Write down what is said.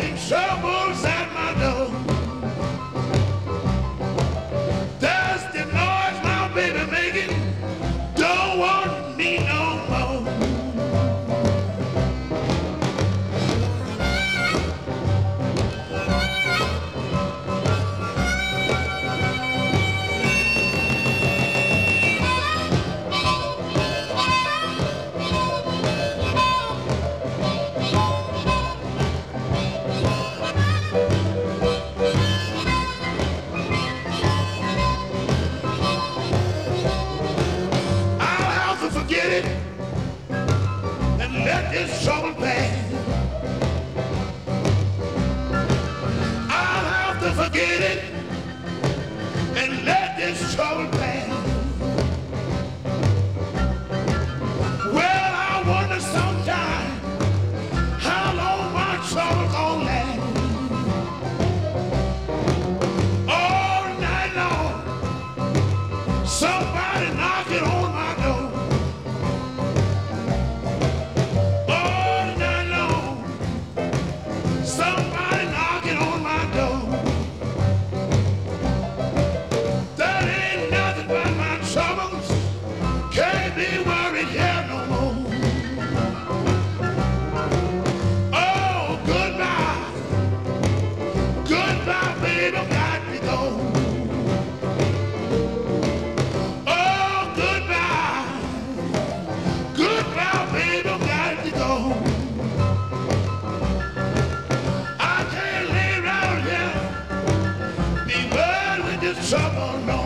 knocking troubles at my door. That's the noise my baby making. Don't want me no more. Forget it and let this trouble pass. I'll have to forget it and let this trouble pass. Well, I wonder sometime how long my trouble gonna last. All night long, somebody knocking on my door. Can't be worried here no more. Oh, goodbye, goodbye, baby, got to go. Oh, goodbye, goodbye, baby, got to go. I can't lay around here, be worried with this trouble no